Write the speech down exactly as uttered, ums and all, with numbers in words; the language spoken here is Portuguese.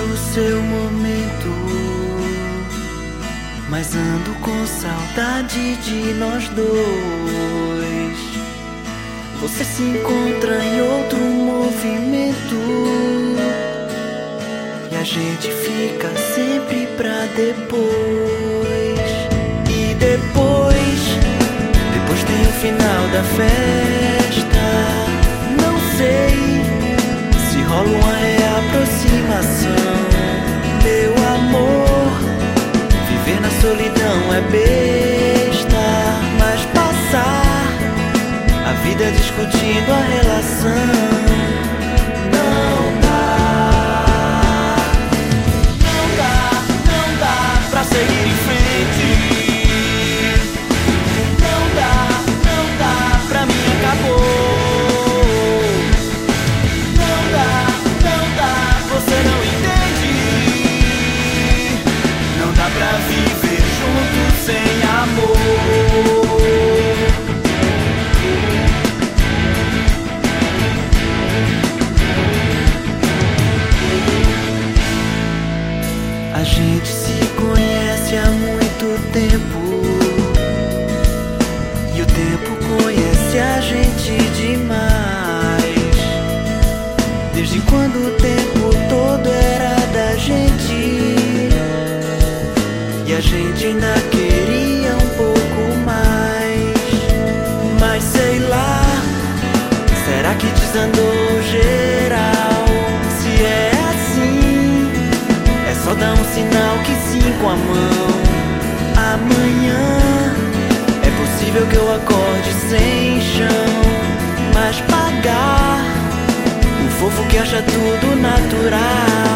o seu momento, mas ando com saudade de nós dois. Você se encontra em outro movimento e a gente fica sempre pra depois. E depois, depois tem o final da festa. Não sei se rola uma reaproximação. Meu amor, viver na solidão é besta, mas passar a vida discutindo a relação não dá. Não dá, não dá pra seguir em frente. Não dá, não dá, pra mim acabou. Não dá, não dá, você não entende. Não dá pra viver junto sem amor. A gente se conhece há muito tempo e o tempo conhece a gente demais. Desde quando o tempo todo era da gente e a gente ainda queria um pouco mais. Mas sei lá, será que desandou geral? Se é assim, é só dar um sinal que sim com a mão. Amanhã é possível que eu acorde sem chão, mas pagar o fofo que acha tudo natural